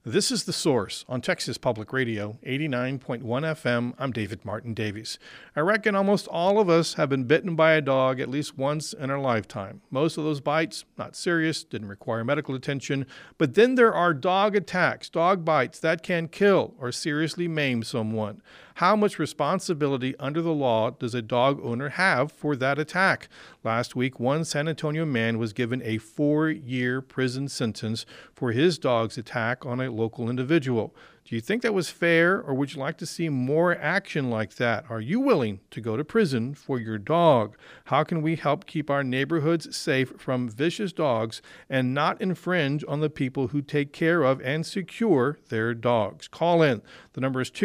This is The Source on Texas Public Radio, 89.1 FM. I'm David Martin Davies. I reckon almost all of us have been bitten by a dog at least once in our lifetime. Most of those bites, not serious, didn't require medical attention. But then there are dog attacks, dog bites that can kill or seriously maim someone. How much responsibility under the law does a dog owner have for that attack? Last week, one San Antonio man was given a 4-year prison sentence for his dog's attack on a local individual. Do you think that was fair, or would you like to see more action like that? Are you willing to go to prison for your dog? How can we help keep our neighborhoods safe from vicious dogs and not infringe on the people who take care of and secure their dogs? Call in. The number is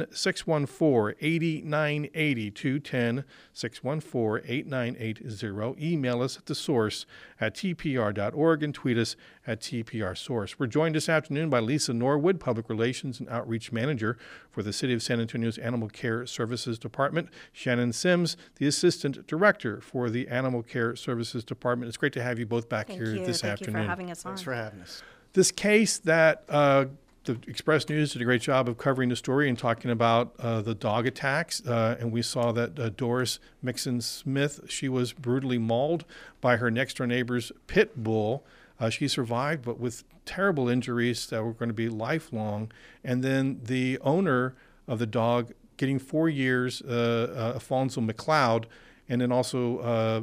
210-614-8980, 210-614-8980. Email us at thesource@tpr.org and tweet us at tprsource. We're joined this afternoon by Lisa Norwood, Public Relations and Outreach Manager for the City of San Antonio's Animal Care Services Department. Shannon Sims, the Assistant Director for the Animal Care Services Department. It's great to have you both back here this afternoon. Thank you for having us on. Thanks for having us. This case that the Express News did a great job of covering the story and talking about the dog attacks. And we saw that Doris Mixon Smith, she was brutally mauled by her next-door neighbor's pit bull. She survived, but with terrible injuries that were going to be lifelong. And then the owner of the dog getting 4 years, Afonso McLeod, and then also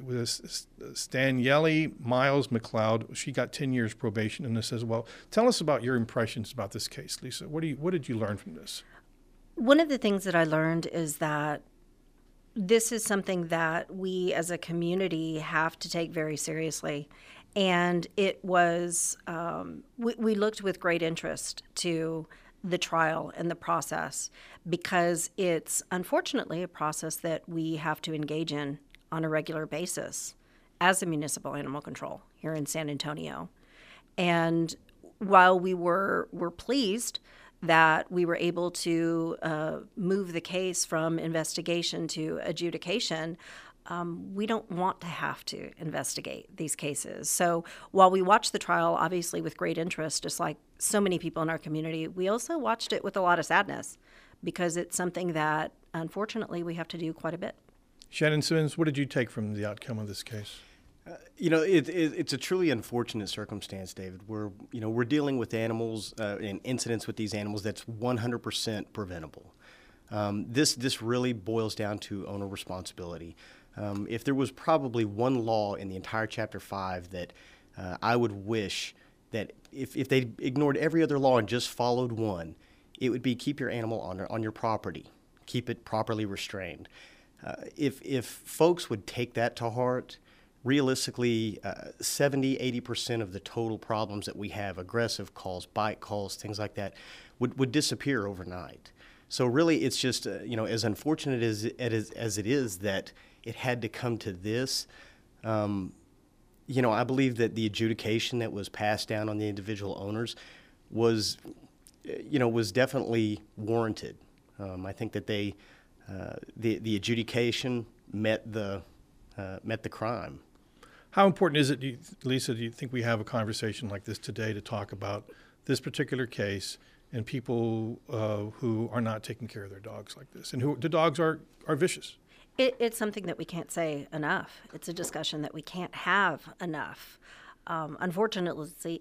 Staniele Miles McLeod, she got 10 years probation in this as well. Tell us about your impressions about this case, Lisa. What did you learn from this? One of the things that I learned is that this is something that we as a community have to take very seriously. And it was, we looked with great interest to the trial and the process because it's unfortunately a process that we have to engage in on a regular basis as a municipal animal control here in San Antonio. And while we were pleased that we were able to move the case from investigation to adjudication, we don't want to have to investigate these cases. So while we watched the trial, obviously with great interest, just like so many people in our community, we also watched it with a lot of sadness because it's something that, unfortunately, we have to do quite a bit. Shannon Sims, what did you take from the outcome of this case? It's a truly unfortunate circumstance, David. We're dealing with animals and incidents with these animals that's 100% preventable. This really boils down to owner responsibility. If there was probably one law in the entire Chapter 5 that I would wish that if they ignored every other law and just followed one, it would be keep your animal on your property, keep it properly restrained. If folks would take that to heart, realistically, 70-80% of the total problems that we have, aggressive calls, bite calls, things like that, would disappear overnight. So really, it's just as unfortunate as it is that it had to come to this. I believe that the adjudication that was passed down on the individual owners was definitely warranted. I think that the adjudication met the crime. How important is it, Lisa, do you think we have a conversation like this today to talk about this particular case and people who are not taking care of their dogs like this, and who the dogs are vicious? It's something that we can't say enough. It's a discussion that we can't have enough. Unfortunately,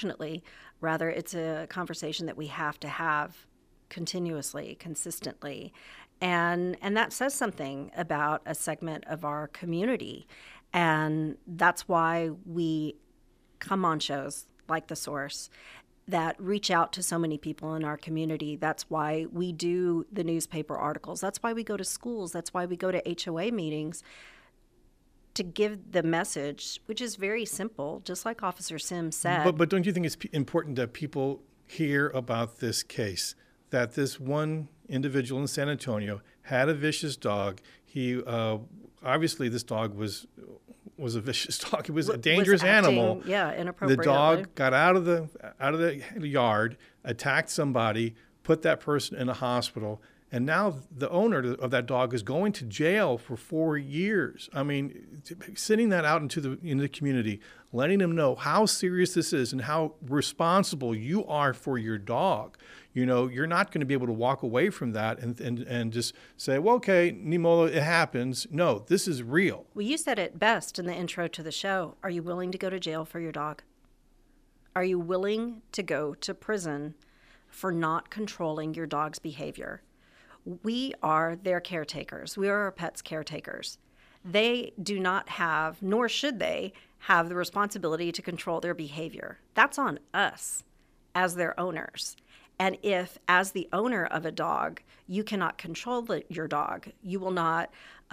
it's a conversation that we have to have continuously, consistently. And that says something about a segment of our community. And that's why we come on shows like The Source that reach out to so many people in our community. That's why we do the newspaper articles. That's why we go to schools. That's why we go to HOA meetings to give the message, which is very simple, just like Officer Sims said. But don't you think it's important that people hear about this case, that this one individual in San Antonio had a vicious dog? He obviously this dog was a vicious dog. It was a dangerous animal. Yeah, inappropriately. The dog got out of the yard, attacked somebody, put that person in a hospital, And now the owner of that dog is going to jail for 4 years. I mean, sending that out into the community, letting them know how serious this is and how responsible you are for your dog. You know, you're not going to be able to walk away from that and just say, well, okay, Nimola, it happens. No, this is real. Well, you said it best in the intro to the show. Are you willing to go to jail for your dog? Are you willing to go to prison for not controlling your dog's behavior? We are their caretakers. We are our pets' caretakers. They do not have, nor should they, have the responsibility to control their behavior. That's on us as their owners. And if, as the owner of a dog, you cannot control your dog, you will not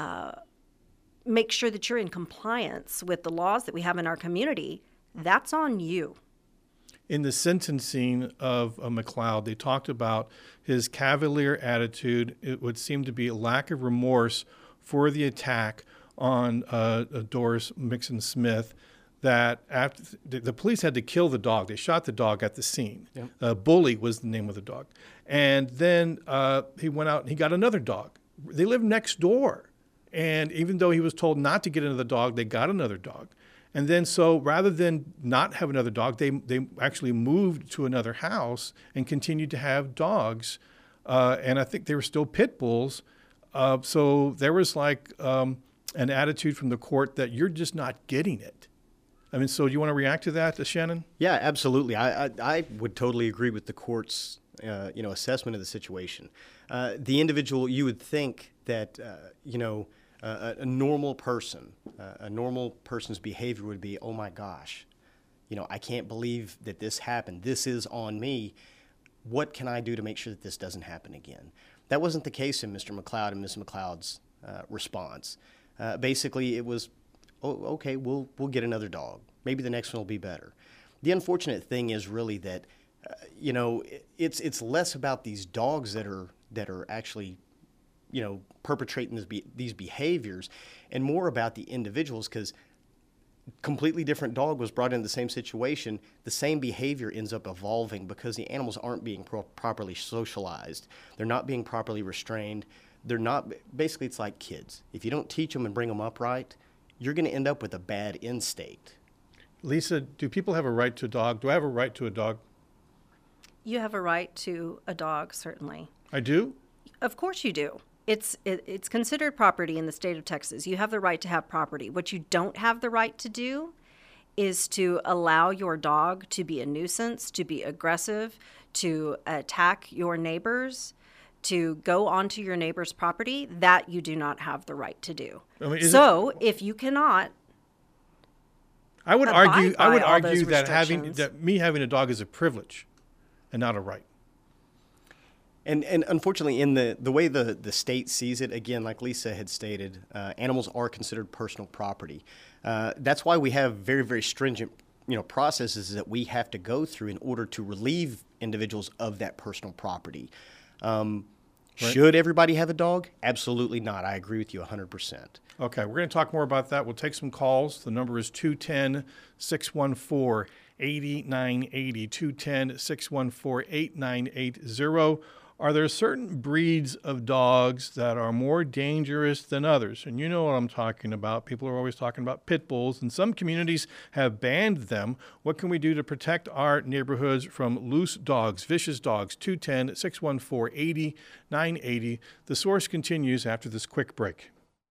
make sure that you're in compliance with the laws that we have in our community, that's on you. In the sentencing of McLeod, they talked about his cavalier attitude. It would seem to be a lack of remorse for the attack on Doris Mixon Smith, that after the police had to kill the dog. They shot the dog at the scene. Yep. Bully was the name of the dog. And then he went out and he got another dog. They lived next door. And even though he was told not to get another dog, they got another dog. And then so rather than not have another dog, they actually moved to another house and continued to have dogs. And I think they were still pit bulls. So there was like an attitude from the court that you're just not getting it. I mean, so do you want to react to that, Shannon? Yeah, absolutely. I would totally agree with the court's assessment of the situation. The individual, you would think that a normal person, a normal person's behavior would be, oh my gosh, I can't believe that this happened. This is on me. What can I do to make sure that this doesn't happen again? That wasn't the case in Mr. McLeod and Ms. McLeod's response. Basically, it was, oh, okay, we'll get another dog. Maybe the next one will be better. The unfortunate thing is really that, it's less about these dogs that are actually perpetrating these behaviors, and more about the individuals, because completely different dog was brought into the same situation. The same behavior ends up evolving because the animals aren't being properly socialized. They're not being properly restrained. They're not, basically it's like kids. If you don't teach them and bring them up right, you're going to end up with a bad end state. Lisa, do people have a right to a dog? Do I have a right to a dog? You have a right to a dog, certainly. I do? Of course you do. It's considered property in the state of Texas. You have the right to have property. What you don't have the right to do is to allow your dog to be a nuisance, to be aggressive, to attack your neighbors, to go onto your neighbor's property. That you do not have the right to do. I mean, if you cannot, I would argue that me having a dog is a privilege and not a right. And unfortunately, in the way the state sees it, again, like Lisa had stated, animals are considered personal property. That's why we have very, very stringent processes that we have to go through in order to relieve individuals of that personal property. Right. Should everybody have a dog? Absolutely not. I agree with you 100%. Okay, we're going to talk more about that. We'll take some calls. The number is 210-614-8980, 210-614-8980. Are there certain breeds of dogs that are more dangerous than others? And you know what I'm talking about. People are always talking about pit bulls, and some communities have banned them. What can we do to protect our neighborhoods from loose dogs, vicious dogs? 210-614-8980. The Source continues after this quick break.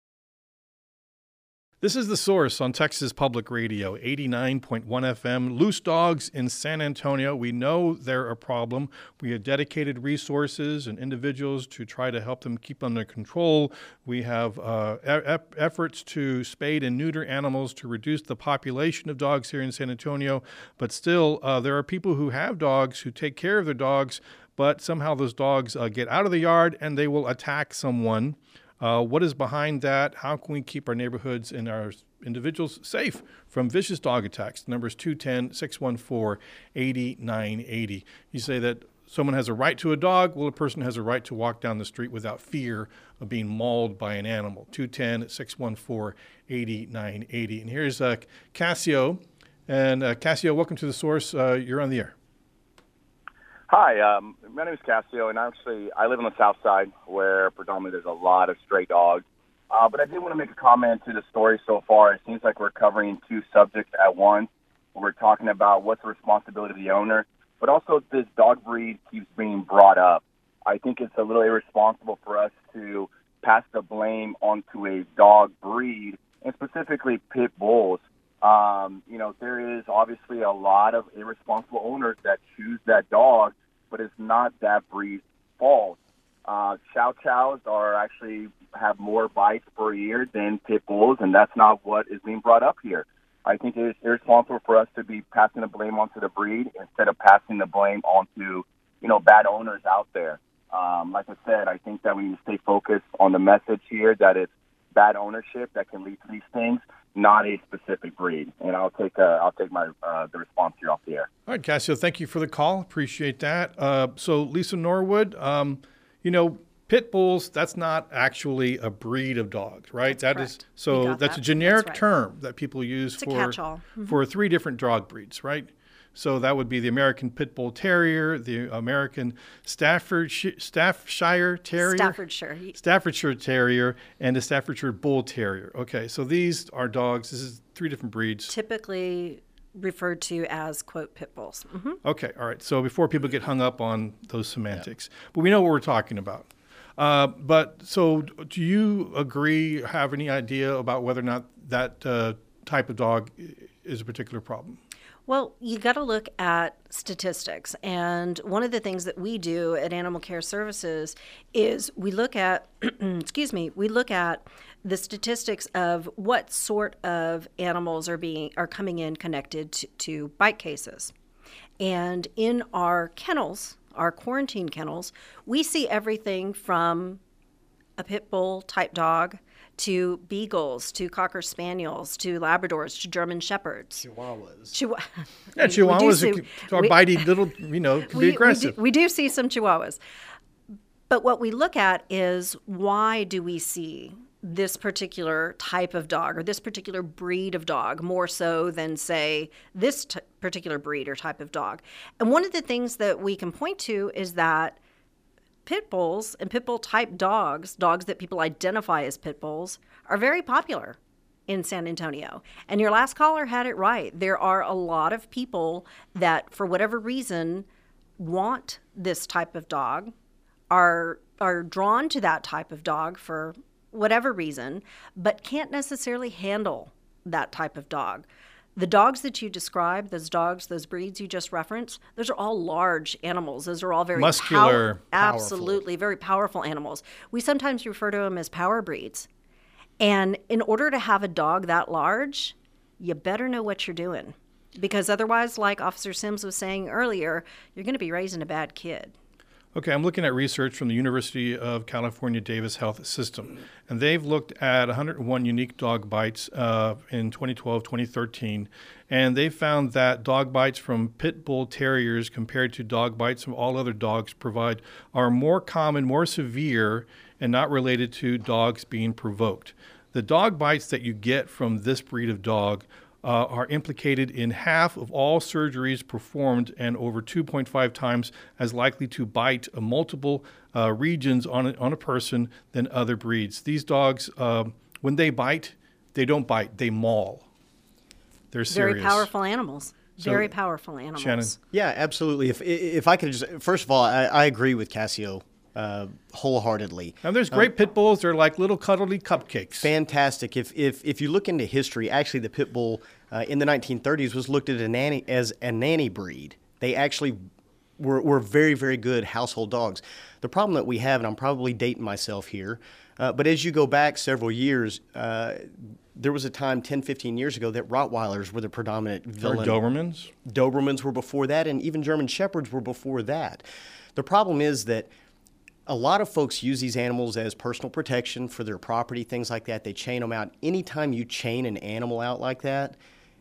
This is The Source on Texas Public Radio, 89.1 FM. Loose dogs in San Antonio. We know they're a problem. We have dedicated resources and individuals to try to help them keep under control. We have efforts to spade and neuter animals to reduce the population of dogs here in San Antonio. But still, there are people who have dogs, who take care of their dogs, but somehow those dogs get out of the yard and they will attack someone. What is behind that? How can we keep our neighborhoods and our individuals safe from vicious dog attacks? The number is 210-614-8980. You say that someone has a right to a dog. Well, a person has a right to walk down the street without fear of being mauled by an animal. 210-614-8980. And here's Cassio. And Cassio, welcome to The Source. You're on the air. Hi, my name is Cassio, and I live on the south side where predominantly there's a lot of stray dogs. But I did want to make a comment to the story so far. It seems like we're covering two subjects at once. We're talking about what's the responsibility of the owner, but also this dog breed keeps being brought up. I think it's a little irresponsible for us to pass the blame onto a dog breed, and specifically pit bulls. There is obviously a lot of irresponsible owners that choose that dog, but it's not that breed's fault. Chow chows have more bites per year than pit bulls, and that's not what is being brought up here. I think it is irresponsible for us to be passing the blame onto the breed instead of passing the blame onto, bad owners out there. Like I said, I think that we need to stay focused on the message here that it's bad ownership that can lead to these things, not a specific breed. And I'll take my the response here off the air. All right, Cassio, thank you for the call. Appreciate that. So Lisa Norwood, pit bulls, that's not actually a breed of dogs, right? That's That's a generic term that people use It's a catch-all. for three different dog breeds, right? So that would be the American Pit Bull Terrier, the American Staffordshire Terrier, and the Staffordshire Bull Terrier. Okay, so these are dogs. This is three different breeds. Typically referred to as, quote, pit bulls. Mm-hmm. Okay, all right. So before people get hung up on those semantics, but we know what we're talking about. So do you agree, have any idea about whether or not that type of dog is a particular problem? Well, you got to look at statistics. And one of the things that we do at Animal Care Services is we look at, we look at the statistics of what sort of animals are coming in connected to bite cases. And in our kennels, our quarantine kennels, we see everything from a pit bull type dog to beagles, to cocker spaniels, to Labradors, to German shepherds. Chihuahuas. Chihuahuas are bitey little, can be aggressive. We do see some Chihuahuas. But what we look at is, why do we see this particular type of dog or this particular breed of dog more so than, say, this particular breed or type of dog? And one of the things that we can point to is that pit bulls and pit bull type dogs that people identify as pit bulls, are very popular in San Antonio. And your last caller had it right. There are a lot of people that, for whatever reason, want this type of dog, are drawn to that type of dog for whatever reason, but can't necessarily handle that type of dog. The dogs that you described, those breeds you just referenced, those are all large animals. Those are all very muscular, absolutely, very powerful animals. We sometimes refer to them as power breeds. And in order to have a dog that large, you better know what you're doing. Because otherwise, like Officer Sims was saying earlier, you're going to be raising a bad kid. Okay, I'm looking at research from the University of California Davis Health System, and they've looked at 101 unique dog bites in 2012, 2013, and they found that dog bites from pit bull terriers compared to dog bites from all other dogs are more common, more severe, and not related to dogs being provoked. The dog bites that you get from this breed of dog are implicated in half of all surgeries performed and over 2.5 times as likely to bite multiple regions on a person than other breeds. These dogs, when they bite, they don't bite, they maul. They're serious. Very powerful animals. Very powerful animals. Shannon? Yeah, absolutely. If I could just, first of all, I agree with Cassio wholeheartedly. Now, there's great pit bulls. They're like little cuddly cupcakes. Fantastic. If you look into history, actually the pit bull in the 1930s was looked at as a nanny breed. They actually were very, very good household dogs. The problem that we have, and I'm probably dating myself here, but as you go back several years, there was a time 10, 15 years ago that Rottweilers were the predominant villain. Or Dobermans? Dobermans were before that, and even German Shepherds were before that. The problem is that a lot of folks use these animals as personal protection for their property, things like that. They chain them out. Anytime you chain an animal out like that,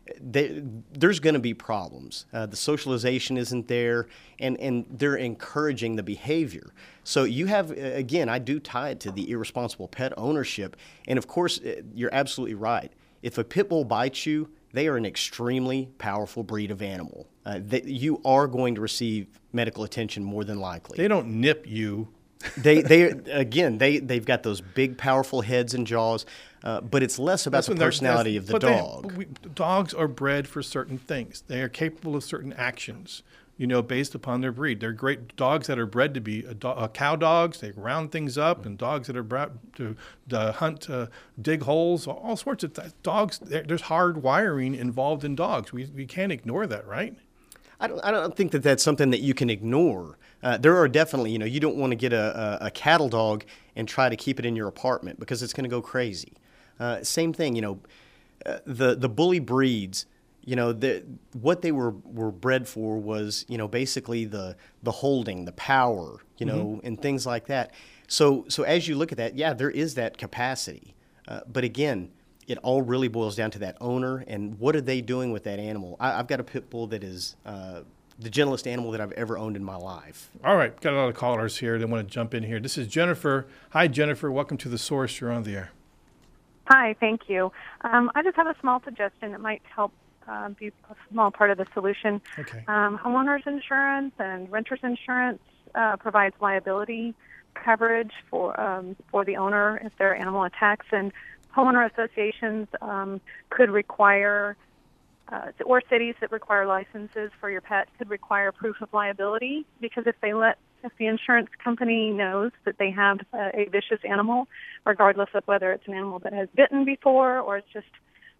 there's going to be problems. The socialization isn't there, and they're encouraging the behavior. So you have, again, I do tie it to the irresponsible pet ownership. And, of course, you're absolutely right. If a pit bull bites you, they are an extremely powerful breed of animal. That you are going to receive medical attention more than likely. They don't nip you. They've got those big, powerful heads and jaws, but it's less about the personality of the dog. Dogs are bred for certain things. They are capable of certain actions, based upon their breed. They're great dogs that are bred to be cow dogs. They round things up, and dogs that are bred to hunt, dig holes, all sorts of dogs. There's hard wiring involved in dogs. We can't ignore that, right? I don't think that that's something that you can ignore. There are definitely, you don't want to get a cattle dog and try to keep it in your apartment because it's going to go crazy. Same thing, the bully breeds, what they were bred for was, basically the holding, the power, and things like that. So as you look at that, yeah, there is that capacity. But again, it all really boils down to that owner and what are they doing with that animal. I've got a pit bull that is the gentlest animal that I've ever owned in my life. All right, got a lot of callers here that want to jump in here. This is Jennifer. Hi, Jennifer. Welcome to The Source. You're on the air. Hi, thank you. I just have a small suggestion that might help be a small part of the solution. Okay. Homeowners insurance and renters insurance provides liability coverage for the owner if their animal attacks, and homeowner associations could require, or cities that require licenses for your pet could require proof of liability, because if the insurance company knows that they have a vicious animal, regardless of whether it's an animal that has bitten before or it's just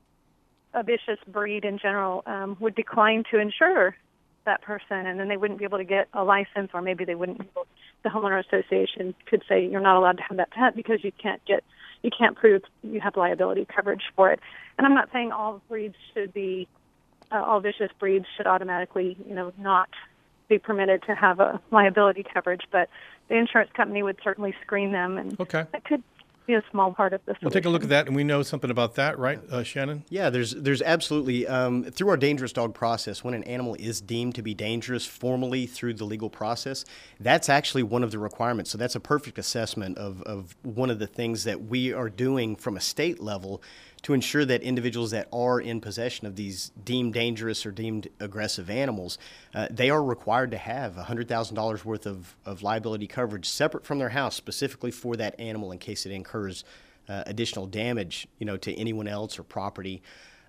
a vicious breed in general, would decline to insure that person, and then they wouldn't be able to get a license, or maybe they wouldn't be able, the homeowner association could say you're not allowed to have that pet because you can't prove you have liability coverage for it. And I'm not saying all breeds should be, all vicious breeds should automatically, not be permitted to have a liability coverage, but the insurance company would certainly screen them, and that could be a small part of the solution. We'll take a look at that, and we know something about that, right, Shannon? Yeah, there's absolutely, through our dangerous dog process, when an animal is deemed to be dangerous formally through the legal process, that's actually one of the requirements. So that's a perfect assessment of one of the things that we are doing from a state level to ensure that individuals that are in possession of these deemed dangerous or deemed aggressive animals, they are required to have $100,000 worth of liability coverage separate from their house, specifically for that animal in case it incurs additional damage, to anyone else or property.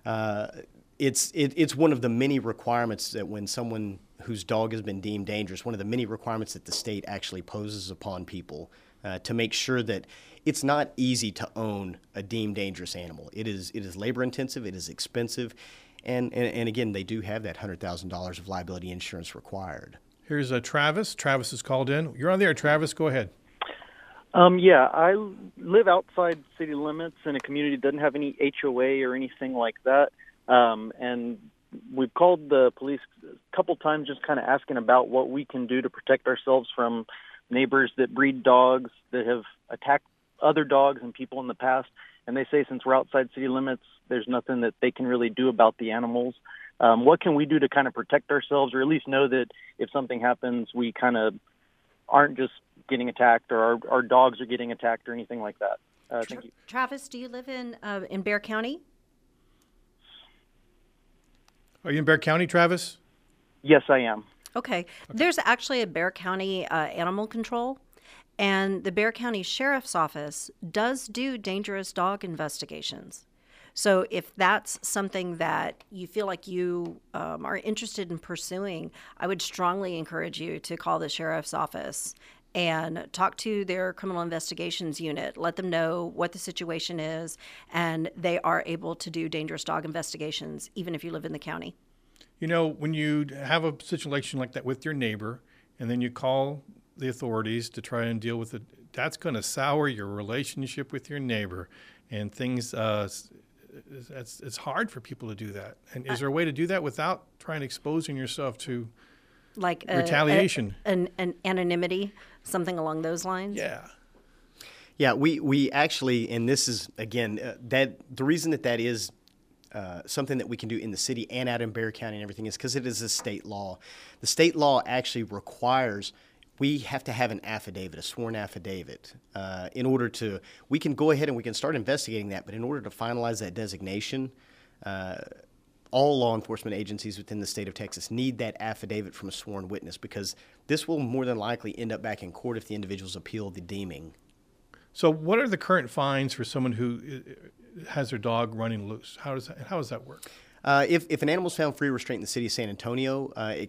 It's one of the many requirements that when someone whose dog has been deemed dangerous, one of the many requirements that the state actually poses upon people to make sure that it's not easy to own a deemed dangerous animal. It is labor intensive, it is expensive, and again, they do have that $100,000 of liability insurance required. Here's Travis. Travis is called in. You're on the air, Travis. Go ahead. Yeah, I live outside city limits in a community that doesn't have any HOA or anything like that, and we've called the police a couple times just kind of asking about what we can do to protect ourselves from neighbors that breed dogs that have attacked other dogs and people in the past, and they say since we're outside city limits, there's nothing that they can really do about the animals. What can we do to kind of protect ourselves, or at least know that if something happens, we kind of aren't just getting attacked, or our dogs are getting attacked, or anything like that? Thank you. Travis, do you live in Bexar County? Are you in Bexar County, Travis? Yes, I am. Okay. There's actually a Bexar County animal control, and the Bexar County Sheriff's Office does do dangerous dog investigations. So if that's something that you feel like you are interested in pursuing, I would strongly encourage you to call the Sheriff's Office and talk to their criminal investigations unit. Let them know what the situation is, and they are able to do dangerous dog investigations, even if you live in the county. When you have a situation like that with your neighbor, and then you call the authorities to try and deal with it, that's going to sour your relationship with your neighbor, and things. It's hard for people to do that. And is there a way to do that without trying to exposing yourself to retaliation? An anonymity, something along those lines? Yeah. Yeah, we actually, and this is, again, that the reason that is something that we can do in the city and out in Bexar County and everything is because it is a state law. The state law actually requires we have to have an affidavit, a sworn affidavit, in order to, we can go ahead and we can start investigating that, but in order to finalize that designation, all law enforcement agencies within the state of Texas need that affidavit from a sworn witness, because this will more than likely end up back in court if the individuals appeal the deeming. So what are the current fines for someone who has their dog running loose? How does that work? If an animal is found free restraint in the city of San Antonio,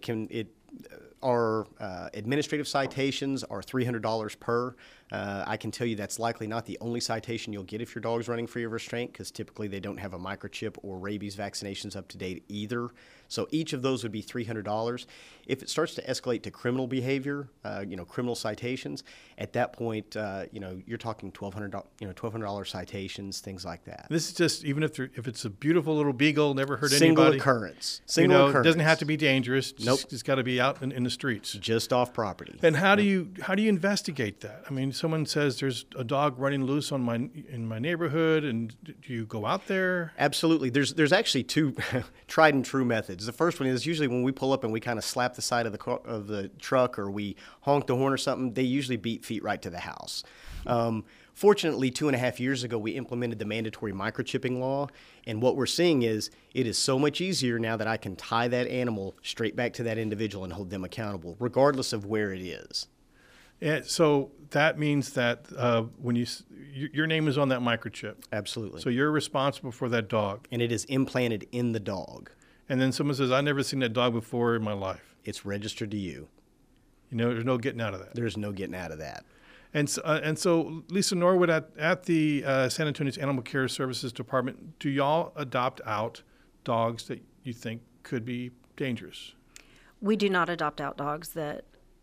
our administrative citations are $300 per. I can tell you that's likely not the only citation you'll get if your dog's running free of restraint, because typically they don't have a microchip or rabies vaccinations up to date either. So each of those would be $300. If it starts to escalate to criminal behavior, criminal citations, at that point, you're talking $1,200 citations, things like that. This is just even if it's a beautiful little beagle, never hurt Single anybody. Occurrence. It doesn't have to be dangerous. Nope. It's got to be out in the streets. Just off property. And how do you investigate that? I mean, someone says there's a dog running loose in my neighborhood, and do you go out there? Absolutely. There's actually two tried and true methods. The first one is usually when we pull up and we kind of slap the side of the truck, or we honk the horn or something, they usually beat feet right to the house. Fortunately, 2.5 years ago, we implemented the mandatory microchipping law, and what we're seeing is it is so much easier now that I can tie that animal straight back to that individual and hold them accountable, regardless of where it is. And so that means that when your name is on that microchip. Absolutely. So you're responsible for that dog. And it is implanted in the dog. And then someone says, I've never seen that dog before in my life. It's registered to you. There's no getting out of that. There's no getting out of that. And so Lisa Norwood, at the San Antonio's Animal Care Services Department, do y'all adopt out dogs that you think could be dangerous? We do not adopt out dogs that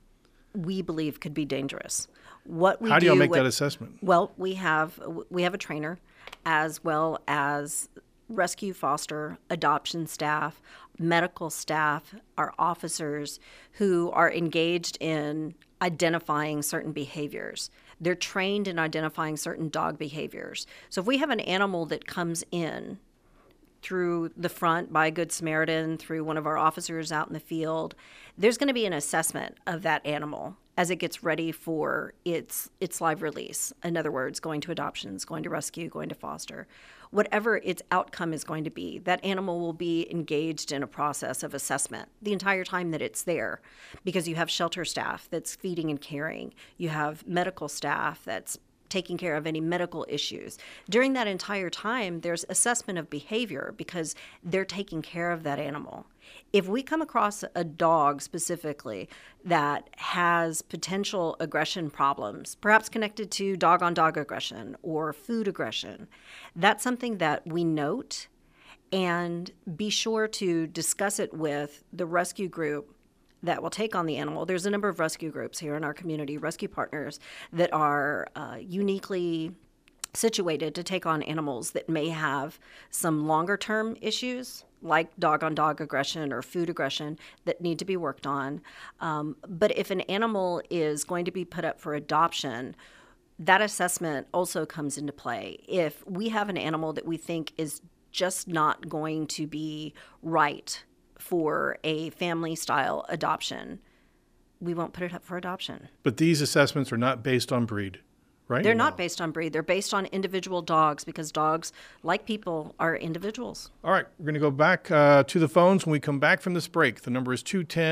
we believe could be dangerous. How do y'all make that assessment? Well, we have a trainer, as well as rescue, foster, adoption staff, medical staff, our officers who are engaged in identifying certain behaviors. They're trained in identifying certain dog behaviors. So if we have an animal that comes in through the front by a Good Samaritan, through one of our officers out in the field, there's going to be an assessment of that animal as it gets ready for its live release. In other words, going to adoptions, going to rescue, going to foster. Whatever its outcome is going to be, that animal will be engaged in a process of assessment the entire time that it's there, because you have shelter staff that's feeding and caring. You have medical staff that's taking care of any medical issues. During that entire time, there's assessment of behavior because they're taking care of that animal. If we come across a dog specifically that has potential aggression problems, perhaps connected to dog-on-dog aggression or food aggression, that's something that we note and be sure to discuss it with the rescue group that will take on the animal. There's a number of rescue groups here in our community, rescue partners, that are uniquely situated to take on animals that may have some longer-term issues, like dog-on-dog aggression or food aggression, that need to be worked on. But if an animal is going to be put up for adoption, that assessment also comes into play. If we have an animal that we think is just not going to be right for a family-style adoption, we won't put it up for adoption. But these assessments are not based on breed, right? They're not based on breed. They're based on individual dogs, because dogs, like people, are individuals. All right, we're going to go back to the phones when we come back from this break. The number is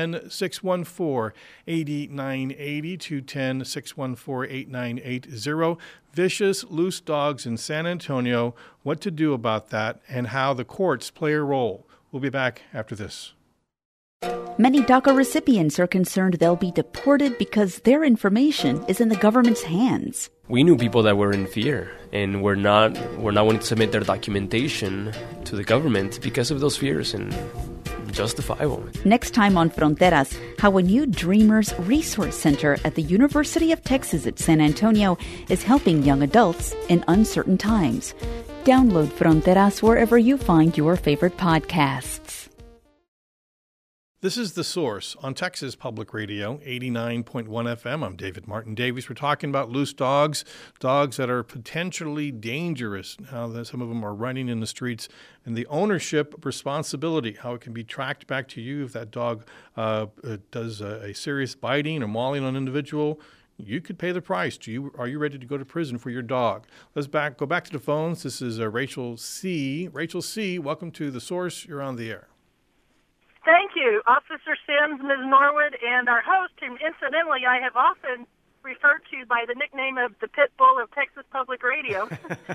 210-614-8980, 210-614-8980. Vicious, loose dogs in San Antonio, what to do about that, and how the courts play a role. We'll be back after this. Many DACA recipients are concerned they'll be deported because their information is in the government's hands. We knew people that were in fear and were not wanting to submit their documentation to the government because of those fears, and justifiable. Next time on Fronteras, how a new Dreamers Resource Center at the University of Texas at San Antonio is helping young adults in uncertain times. Download Fronteras wherever you find your favorite podcasts. This is The Source on Texas Public Radio, 89.1 FM. I'm David Martin Davies. We're talking about loose dogs, dogs that are potentially dangerous, how some of them are running in the streets, and the ownership responsibility, how it can be tracked back to you if that dog does a serious biting or mauling on an individual. you could pay the price. Are you ready to go to prison for your dog? Let's go back to the phones. This is Rachel C. Rachel C., welcome to The Source. You're on the air. Thank you, Officer Sims, Ms. Norwood, and our host, whom incidentally I have often referred to by the nickname of the Pit Bull of Texas Public Radio.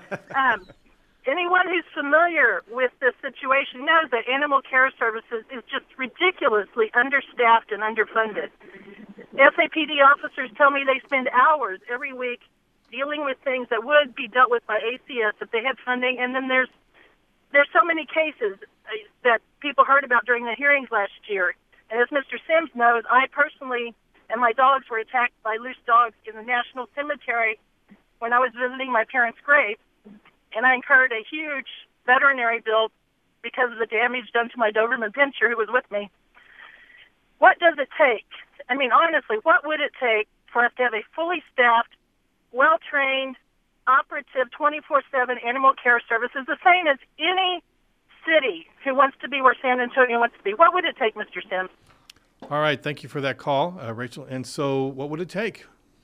Anyone who's familiar with this situation knows that Animal Care Services is just ridiculously understaffed and underfunded. SAPD officers tell me they spend hours every week dealing with things that would be dealt with by ACS if they had funding, and then there's so many cases that people heard about during the hearings last year. And as Mr. Sims knows, I personally and my dogs were attacked by loose dogs in the National Cemetery when I was visiting my parents' grave, and I incurred a huge veterinary bill because of the damage done to my Doberman Pinscher who was with me. What does it take? I mean, honestly, what would it take for us to have a fully staffed, well-trained, operative 24/7 animal care services, the same as any city who wants to be where San Antonio wants to be? What would it take, Mr. Sims? All right, thank you for that call, Rachel. And so what would it take?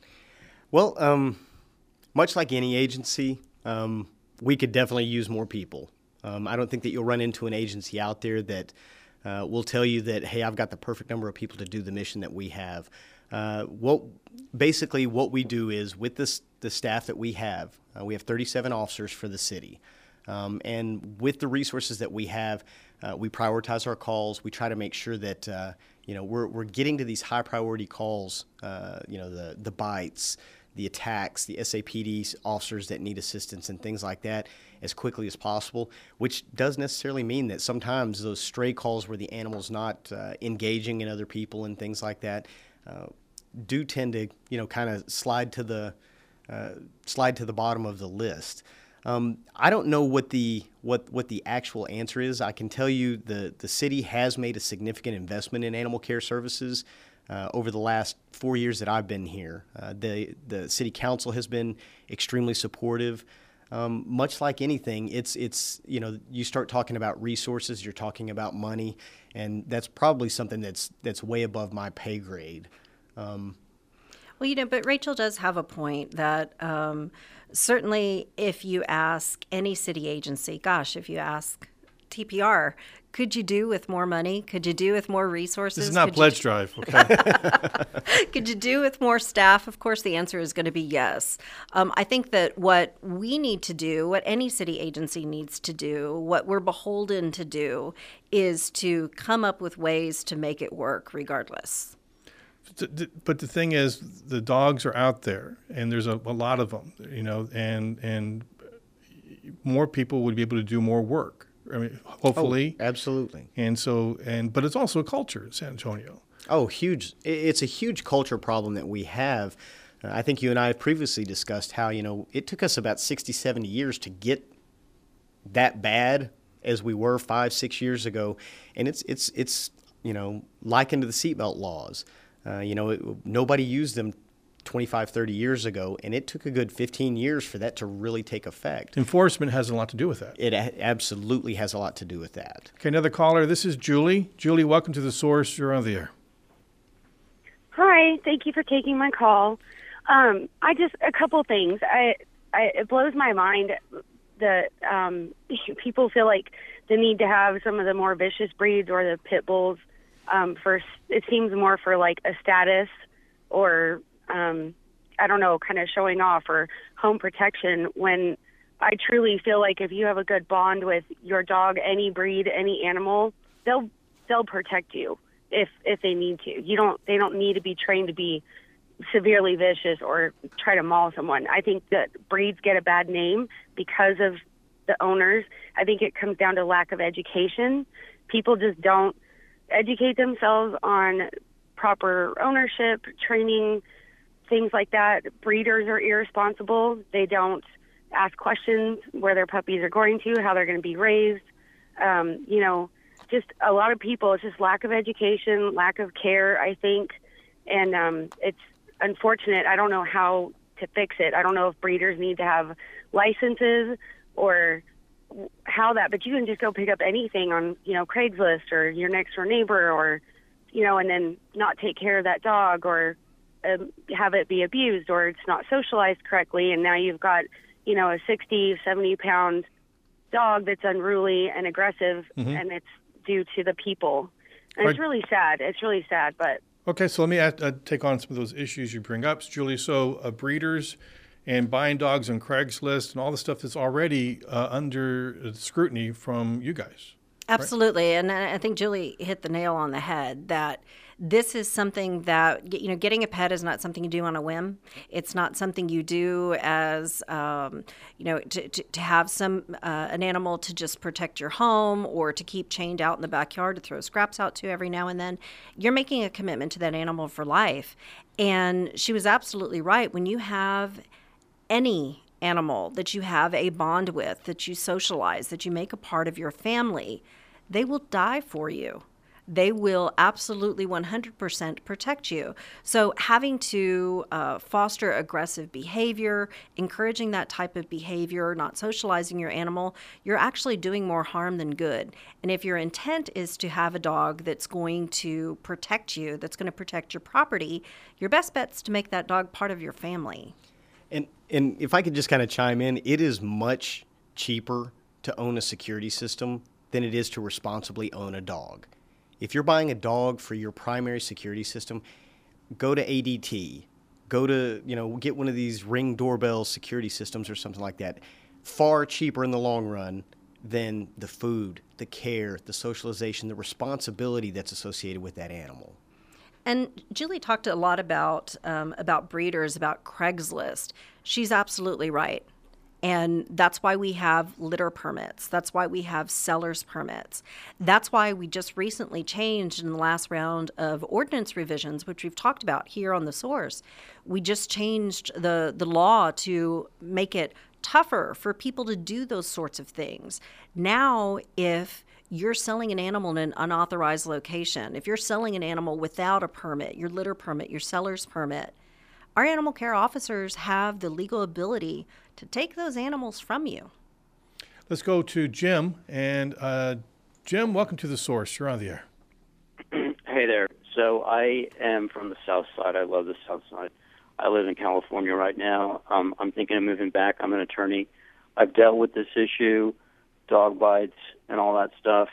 Well, much like any agency, we could definitely use more people. I don't think that you'll run into an agency out there that will tell you that, hey, I've got the perfect number of people to do the mission that we have. What we do is with the staff that we have 37 officers for the city. And with the resources that we have, we prioritize our calls. We try to make sure that we're getting to these high priority calls. The bites, the attacks, the SAPD officers that need assistance, and things like that as quickly as possible. Which does necessarily mean that sometimes those stray calls where the animal's not engaging in other people and things like that do tend to kind of slide to the bottom of the list. I don't know what the actual answer is. I can tell you the city has made a significant investment in animal care services over the last 4 years that I've been here. The city council has been extremely supportive. Much like anything, it's you start talking about resources, you're talking about money, and that's probably something that's way above my pay grade. Well, but Rachel does have a point that certainly if you ask any city agency, if you ask TPR, could you do with more money? Could you do with more resources? This is not pledge drive, okay? Could you do with more staff? Of course, the answer is going to be yes. I think that what we need to do, what any city agency needs to do, what we're beholden to do, is to come up with ways to make it work regardless. But the thing is, the dogs are out there, and there's a lot of them, and more people would be able to do more work. I mean, hopefully. Oh, absolutely. But it's also a culture in San Antonio. Oh, huge. It's a huge culture problem that we have. I think you and I have previously discussed how, it took us about 60, 70 years to get that bad as we were 5-6 years ago. And it's likened to the seatbelt laws. Nobody used them 25, 30 years ago, and it took a good 15 years for that to really take effect. Enforcement has a lot to do with that. It absolutely has a lot to do with that. Okay, another caller. This is Julie. Julie, welcome to The Source. You're on the air. Hi, thank you for taking my call. A couple things. It blows my mind that people feel like the need to have some of the more vicious breeds or the pit bulls it seems more for like a status or I don't know, kind of showing off or home protection, when I truly feel like if you have a good bond with your dog, any breed, any animal, they'll protect you if they need to. They don't need to be trained to be severely vicious or try to maul someone. I think that breeds get a bad name because of the owners. I think it comes down to lack of education. People just don't educate themselves on proper ownership, training, things like that. Breeders are irresponsible. They don't ask questions where their puppies are going to, how they're going to be raised. Just a lot of people, it's just lack of education, lack of care, I think. And it's unfortunate. I don't know how to fix it. I don't know if breeders need to have licenses or how that, but you can just go pick up anything on, Craigslist or your next door neighbor or, and then not take care of that dog or have it be abused, or it's not socialized correctly, and now you've got, a 60, 70-pound dog that's unruly and aggressive, and it's due to the people. And it's really sad. It's really sad, but... Okay, so let me take on some of those issues you bring up, Julie. So breeders and buying dogs on Craigslist and all the stuff that's already under scrutiny from you guys. Absolutely. Right? And I think Julie hit the nail on the head that this is something that, getting a pet is not something you do on a whim. It's not something you do as, to have an animal to just protect your home or to keep chained out in the backyard to throw scraps out to every now and then. You're making a commitment to that animal for life. And she was absolutely right. When you have any animal that you have a bond with, that you socialize, that you make a part of your family, they will die for you. They will absolutely 100% protect you. So having to foster aggressive behavior, encouraging that type of behavior, not socializing your animal, you're actually doing more harm than good. And if your intent is to have a dog that's going to protect you, that's going to protect your property, your best bet's to make that dog part of your family. And if I could just kind of chime in, it is much cheaper to own a security system than it is to responsibly own a dog. If you're buying a dog for your primary security system, go to ADT, go to, get one of these Ring doorbell security systems or something like that. Far cheaper in the long run than the food, the care, the socialization, the responsibility that's associated with that animal. And Julie talked a lot about breeders, about Craigslist. She's absolutely right. And that's why we have litter permits. That's why we have seller's permits. That's why we just recently changed in the last round of ordinance revisions, which we've talked about here on The Source. We just changed the law to make it tougher for people to do those sorts of things. Now, if you're selling an animal in an unauthorized location, if you're selling an animal without a permit, your litter permit, your seller's permit, our animal care officers have the legal ability to take those animals from you. Let's go to Jim. And Jim, welcome to The Source. You're on the air. Hey there. So I am from the South Side. I love the South Side. I live in California right now. I'm thinking of moving back. I'm an attorney. I've dealt with this issue, dog bites and all that stuff.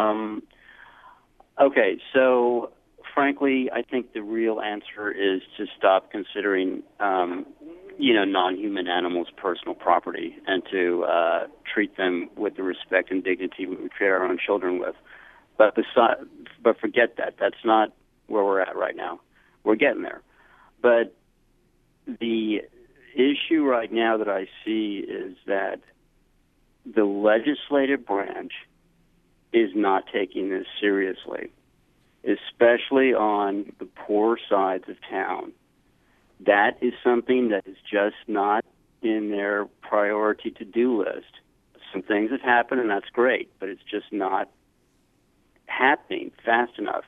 Okay, so frankly, I think the real answer is to stop considering, non-human animals personal property and to treat them with the respect and dignity we would treat our own children with. But forget that. That's not where we're at right now. We're getting there. But the issue right now that I see is that the legislative branch is not taking this seriously, especially on the poor sides of town. That is something that is just not in their priority to-do list. Some things have happened, and that's great, but it's just not happening fast enough.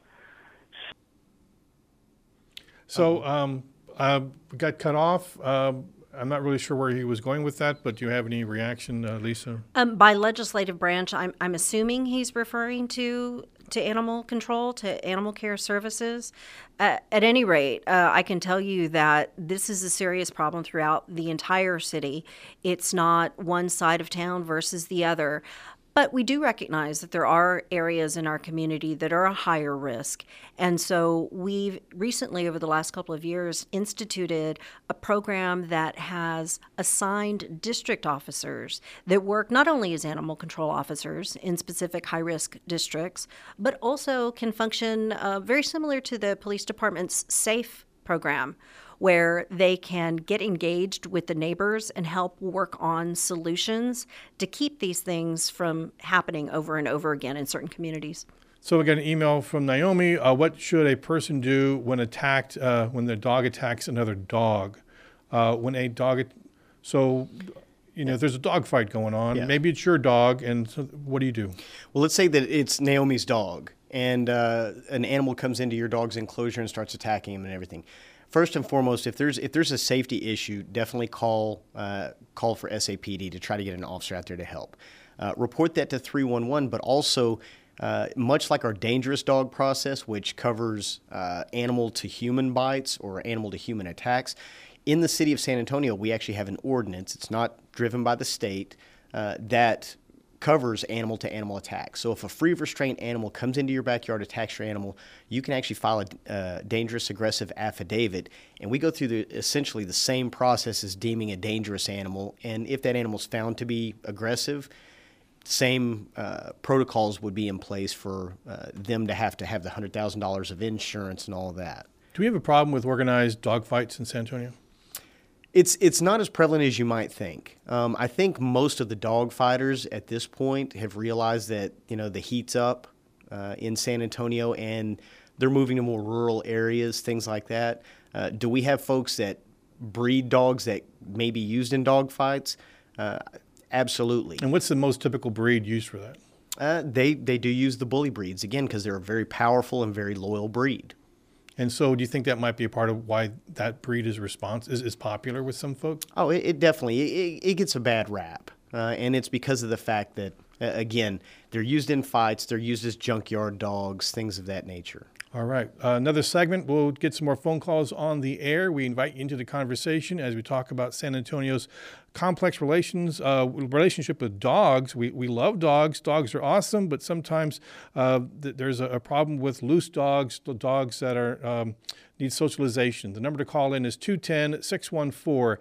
So we got cut off. I'm not really sure where he was going with that, but do you have any reaction, Lisa? By legislative branch, I'm assuming he's referring to animal control, to animal care services. At any rate, I can tell you that this is a serious problem throughout the entire city. It's not one side of town versus the other. But we do recognize that there are areas in our community that are a higher risk. And so we've recently, over the last couple of years, instituted a program that has assigned district officers that work not only as animal control officers in specific high-risk districts, but also can function very similar to the police department's SAFE program, where they can get engaged with the neighbors and help work on solutions to keep these things from happening over and over again in certain communities. So we got an email from Naomi. What should a person do when their dog attacks another dog? There's a dog fight going on. Yeah. Maybe it's your dog, and so what do you do? Well, let's say that it's Naomi's dog, and an animal comes into your dog's enclosure and starts attacking him and everything. First and foremost, if there's a safety issue, definitely call for SAPD to try to get an officer out there to help. Report that to 311, but also much like our dangerous dog process, which covers animal to human bites or animal to human attacks, in the city of San Antonio, we actually have an ordinance. It's not driven by the state that covers animal-to-animal attacks. So if a free restraint animal comes into your backyard, attacks your animal, you can actually file a dangerous aggressive affidavit, and we go through essentially the same process as deeming a dangerous animal. And if that animal is found to be aggressive, same protocols would be in place for them to have the $100,000 of insurance and all of that. Do we have a problem with organized dog fights in San Antonio? It's not as prevalent as you might think. I think most of the dog fighters at this point have realized that the heat's up in San Antonio, and they're moving to more rural areas, things like that. Do we have folks that breed dogs that may be used in dog fights? Absolutely. And what's the most typical breed used for that? They do use the bully breeds, again, because they're a very powerful and very loyal breed. And so do you think that might be a part of why that breed is popular with some folks? Oh, it definitely, it gets a bad rap. And it's because of the fact that, again, they're used in fights, they're used as junkyard dogs, things of that nature. All right. Another segment, we'll get some more phone calls on the air. We invite you into the conversation as we talk about San Antonio's complex relationship with dogs. We love dogs. Dogs are awesome, but sometimes there's a problem with loose dogs, dogs that are need socialization. The number to call in is 210-614-8980,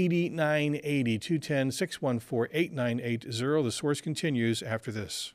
210-614-8980. The Source continues after this.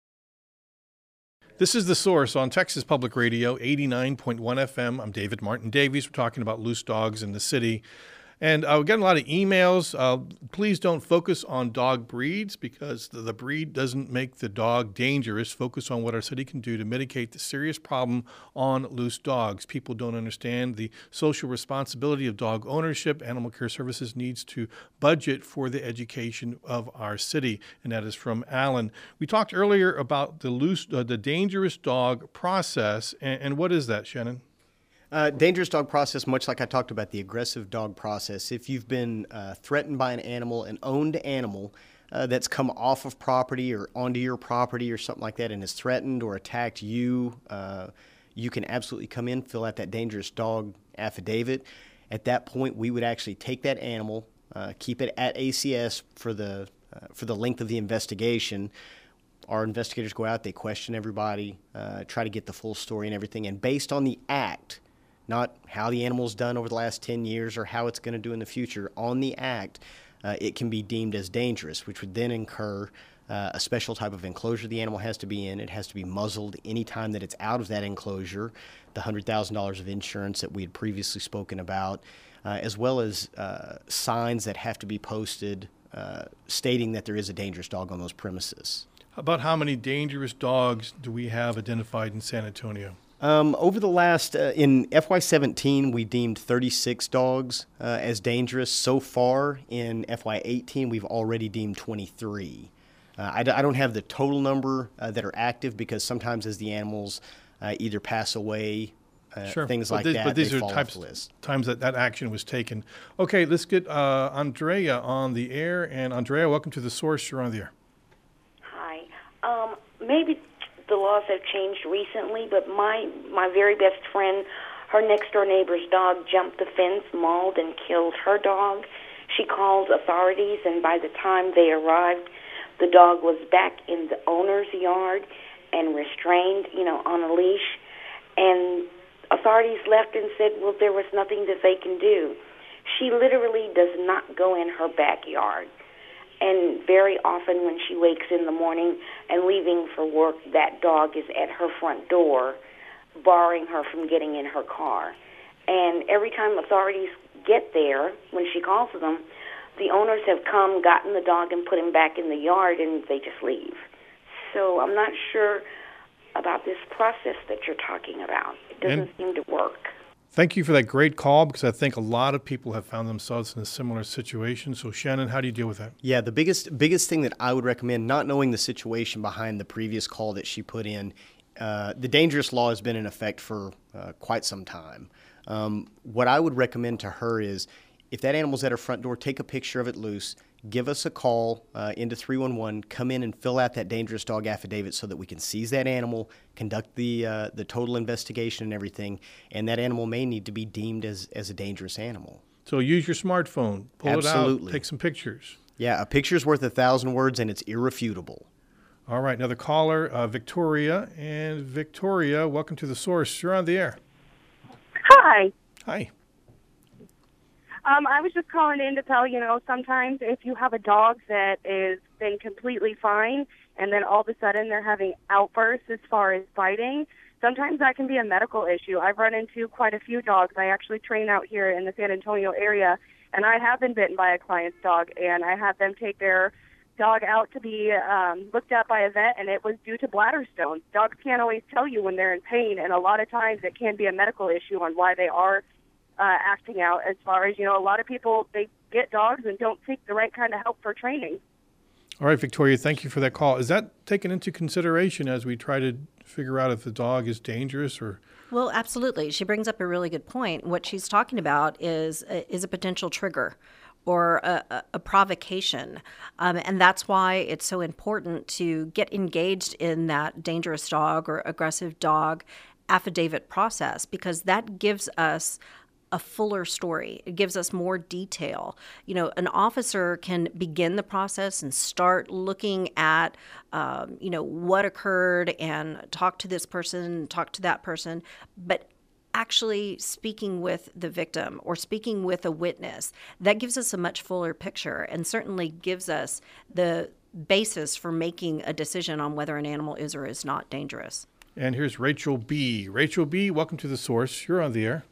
This is The Source on Texas Public Radio, 89.1 FM. I'm David Martin Davies. We're talking about loose dogs in the city. And we're getting a lot of emails. Please don't focus on dog breeds because the breed doesn't make the dog dangerous. Focus on what our city can do to mitigate the serious problem on loose dogs. People don't understand the social responsibility of dog ownership. Animal Care Services needs to budget for the education of our city. And that is from Alan. We talked earlier about the dangerous dog process. And what is that, Shannon? Dangerous dog process, much like I talked about the aggressive dog process. If you've been threatened by an animal, an owned animal that's come off of property or onto your property or something like that and has threatened or attacked you, you can absolutely come in, fill out that dangerous dog affidavit. At that point, we would actually take that animal, keep it at ACS for the length of the investigation. Our investigators go out, they question everybody, try to get the full story and everything, and based on the act, not how the animal's done over the last 10 years or how it's going to do in the future, on the act, it can be deemed as dangerous, which would then incur a special type of enclosure the animal has to be in. It has to be muzzled any time that it's out of that enclosure, the $100,000 of insurance that we had previously spoken about, as well as signs that have to be posted stating that there is a dangerous dog on those premises. About how many dangerous dogs do we have identified in San Antonio? Over the last, in FY17, we deemed 36 dogs as dangerous. So far in FY18, we've already deemed 23. I don't have the total number that are active because sometimes as the animals either pass away, things like that, but these they are fall off the list. times that action was taken. Okay, let's get Andrea on the air. And Andrea, welcome to The Source. You're on the air. Hi. Maybe the laws have changed recently, but my very best friend, her next-door neighbor's dog jumped the fence, mauled, and killed her dog. She called authorities, and by the time they arrived, the dog was back in the owner's yard and restrained, on a leash. And authorities left and said, well, there was nothing that they can do. She literally does not go in her backyard. And very often when she wakes in the morning and leaving for work, that dog is at her front door, barring her from getting in her car. And every time authorities get there, when she calls them, the owners have come, gotten the dog, and put him back in the yard, and they just leave. So I'm not sure about this process that you're talking about. It doesn't seem to work. Thank you for that great call, because I think a lot of people have found themselves in a similar situation. So, Shannon, how do you deal with that? Yeah, the biggest thing that I would recommend, not knowing the situation behind the previous call that she put in, the dangerous law has been in effect for quite some time. What I would recommend to her is, if that animal's at our front door, take a picture of it loose, give us a call into 311, come in and fill out that dangerous dog affidavit so that we can seize that animal, conduct the total investigation and everything, and that animal may need to be deemed as a dangerous animal. So use your smartphone, pull Absolutely. it out, take some pictures. Yeah, a picture's worth 1,000 words, and it's irrefutable. All right, another caller, Victoria. And Victoria, welcome to The Source. You're on the air. Hi. Hi. I was just calling in to tell, sometimes if you have a dog that is been completely fine and then all of a sudden they're having outbursts as far as biting, sometimes that can be a medical issue. I've run into quite a few dogs. I actually train out here in the San Antonio area, and I have been bitten by a client's dog, and I had them take their dog out to be looked at by a vet, and it was due to bladder stones. Dogs can't always tell you when they're in pain, and a lot of times it can be a medical issue on why they are acting out. As far as, a lot of people, they get dogs and don't seek the right kind of help for training. All right, Victoria, thank you for that call. Is that taken into consideration as we try to figure out if the dog is dangerous or? Well, absolutely. She brings up a really good point. What she's talking about is a potential trigger or a provocation. And that's why it's so important to get engaged in that dangerous dog or aggressive dog affidavit process, because that gives us a fuller story. It gives us more detail. An officer can begin the process and start looking at, what occurred and talk to this person, talk to that person, but actually speaking with the victim or speaking with a witness, that gives us a much fuller picture and certainly gives us the basis for making a decision on whether an animal is or is not dangerous. And here's Rachel B. Rachel B., welcome to The Source. You're on the air.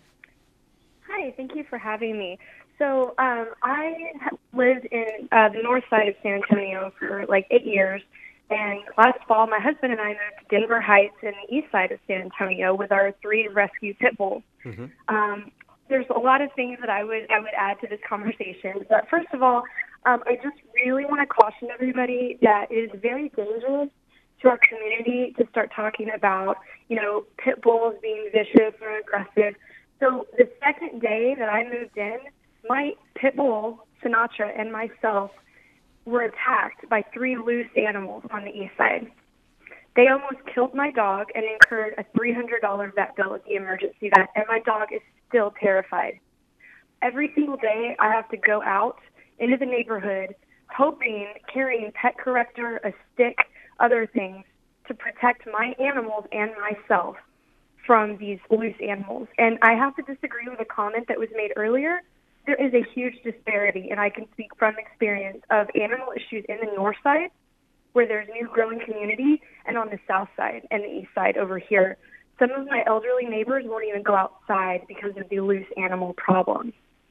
Hi, thank you for having me. So I lived in the north side of San Antonio for like 8 years, and last fall my husband and I moved to Denver Heights in the east side of San Antonio with our 3 rescue pit bulls. Mm-hmm. There's a lot of things that I would add to this conversation, but first of all, I just really want to caution everybody that it is very dangerous to our community to start talking about, pit bulls being vicious or aggressive. So the second day that I moved in, my pit bull, Sinatra, and myself were attacked by 3 loose animals on the east side. They almost killed my dog and incurred a $300 vet bill at the emergency vet, and my dog is still terrified. Every single day I have to go out into the neighborhood carrying pet corrector, a stick, other things to protect my animals and myself from these loose animals. And I have to disagree with a comment that was made earlier. There is a huge disparity, and I can speak from experience, of animal issues in the north side, where there's new growing community, and on the south side and the east side over here. Some of my elderly neighbors won't even go outside because of the loose animal problem.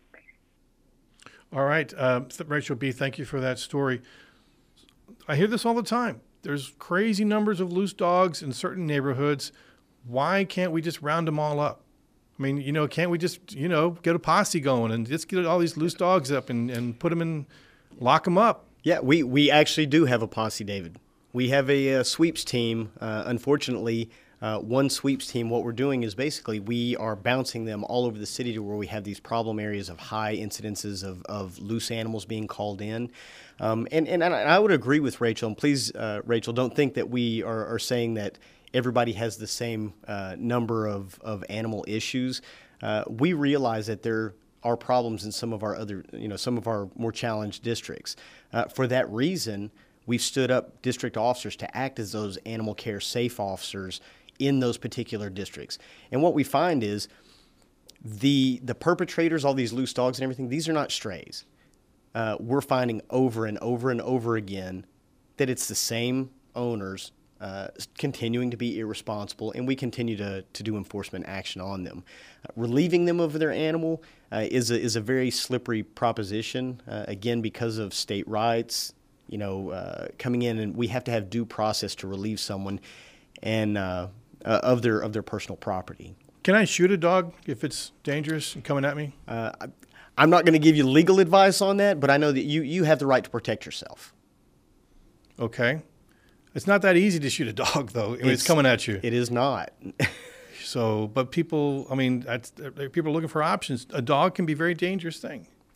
All right. Rachel B., thank you for that story. I hear this all the time. There's crazy numbers of loose dogs in certain neighborhoods. Why can't we just round them all up? I mean, can't we just, get a posse going and just get all these loose dogs up and put them in, lock them up? Yeah, we actually do have a posse, David. We have a sweeps team. Unfortunately, one sweeps team, what we're doing is basically we are bouncing them all over the city to where we have these problem areas of high incidences of loose animals being called in. And I would agree with Rachel. And please, Rachel, don't think that we are saying that everybody has the same number of animal issues. We realize that there are problems in some of our other, some of our more challenged districts. For that reason, we've stood up district officers to act as those animal care safe officers in those particular districts. And what we find is the perpetrators, all these loose dogs and everything, these are not strays. We're finding over and over and over again that it's the same owners continuing to be irresponsible, and we continue to do enforcement action on them. Relieving them of their animal is a very slippery proposition, again, because of state rights, coming in, and we have to have due process to relieve someone and of their personal property. Can I shoot a dog if it's dangerous and coming at me? I'm not going to give you legal advice on that, but I know that you have the right to protect yourself. Okay. It's not that easy to shoot a dog, though. It's coming at you. It is not. So, but people, people are looking for options. A dog can be a very dangerous thing.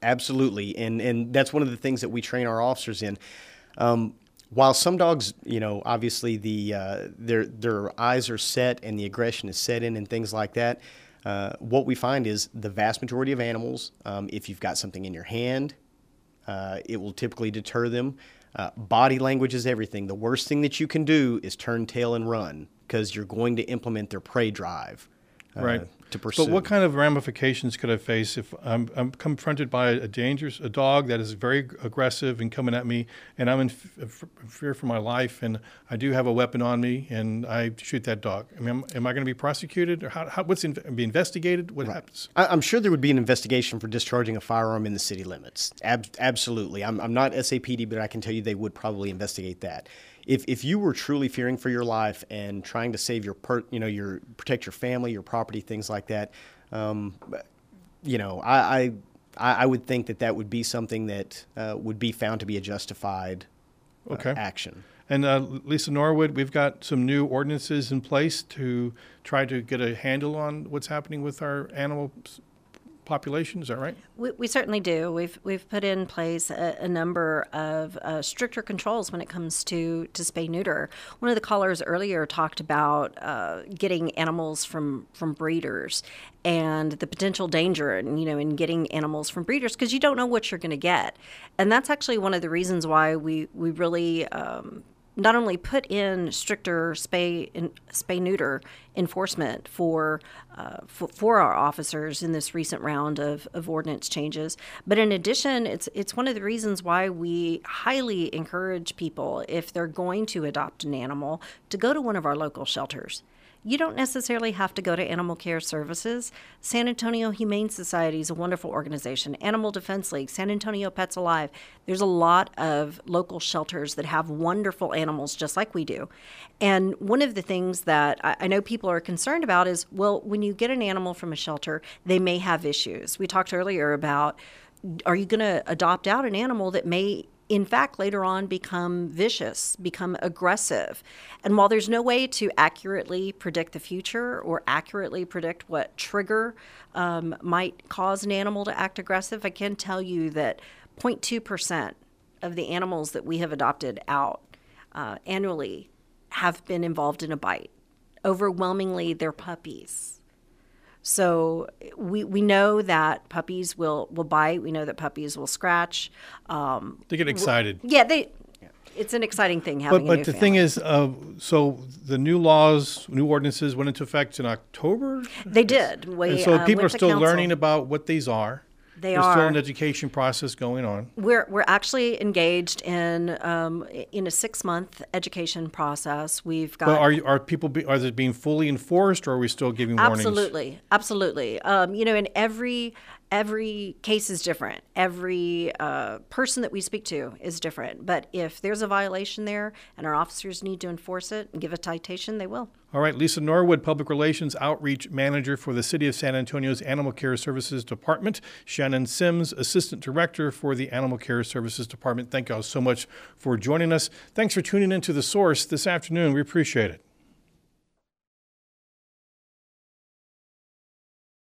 Absolutely, and that's one of the things that we train our officers in. While some dogs, obviously their eyes are set and the aggression is set in and things like that, what we find is the vast majority of animals, if you've got something in your hand, it will typically deter them. Body language is everything. The worst thing that you can do is turn tail and run, because you're going to implement their prey drive. Right. To pursue. But what kind of ramifications could I face if I'm confronted by a dog that is very aggressive and coming at me, and I'm in fear for my life, and I do have a weapon on me, and I shoot that dog? I mean, am I going to be prosecuted, or be investigated? What happens? I'm sure there would be an investigation for discharging a firearm in the city limits. Absolutely. I'm not SAPD, but I can tell you they would probably investigate that. If you were truly fearing for your life and trying to save protect your family, your property, things like that, I would think that would be something that would be found to be a justified action. And Lisa Norwood, we've got some new ordinances in place to try to get a handle on what's happening with our animal population. Is that right? We certainly do. We've put in place a number of stricter controls when it comes to spay-neuter. One of the callers earlier talked about getting animals from breeders and the potential danger in getting animals from breeders, because you don't know what you're going to get. And that's actually one of the reasons why we really not only put in stricter spay-neuter enforcement for our officers in this recent round of ordinance changes, but in addition, it's one of the reasons why we highly encourage people, if they're going to adopt an animal, to go to one of our local shelters. You don't necessarily have to go to Animal Care Services. San Antonio Humane Society is a wonderful organization. Animal Defense League, San Antonio Pets Alive. There's a lot of local shelters that have wonderful animals just like we do. And one of the things that I know people are concerned about is, well, when you get an animal from a shelter, they may have issues. We talked earlier about, are you going to adopt out an animal that may in fact later on become vicious, become aggressive? And while there's no way to accurately predict the future or accurately predict what trigger might cause an animal to act aggressive, I can tell you that 0.2% of the animals that we have adopted out annually have been involved in a bite. Overwhelmingly, they're puppies. So we know that puppies will bite. We know that puppies will scratch. They get excited. It's an exciting thing having a new But the thing is, so the new ordinances went into effect in October? They did. And so people are still learning about what these are. There's still an education process going on. We're actually engaged in a 6-month education process. We've got. But are they being fully enforced, or are we still giving warnings? Absolutely. And every case is different. Every person that we speak to is different. But if there's a violation there and our officers need to enforce it and give a citation, they will. All right, Lisa Norwood, Public Relations Outreach Manager for the City of San Antonio's Animal Care Services Department. Shannon Sims, Assistant Director for the Animal Care Services Department. Thank you all so much for joining us. Thanks for tuning into The Source this afternoon. We appreciate it.